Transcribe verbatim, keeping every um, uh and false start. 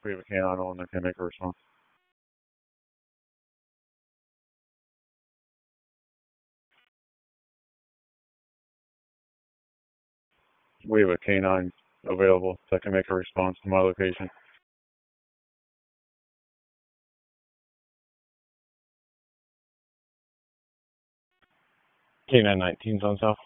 We have a canine on that can make a response. We have a canine available that can make a response to my location. Canine nineteen's on south.